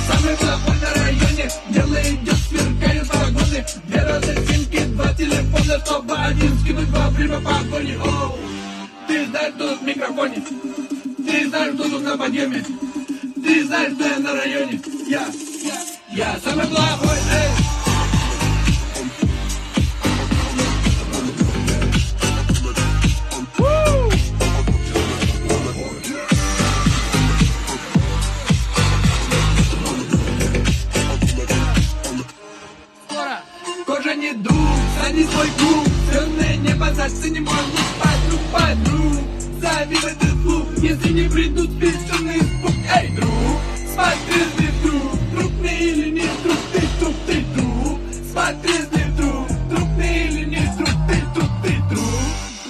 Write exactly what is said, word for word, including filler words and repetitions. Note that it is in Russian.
Самый плохой на районе, дело идет, сверкают вагоны. Две розетинки, два телефона, чтобы один скинуть во время погони. Оу, ты знаешь, кто тут в микрофоне? Ты знаешь, кто тут на подъеме? Ты знаешь, что я на районе? Я, я, я самый плохой, эй! Кожа не дух, садись в мой круг. Темное небо зацени, можно спать друг под друг. Завидуй ты слух, если не придут специалисты.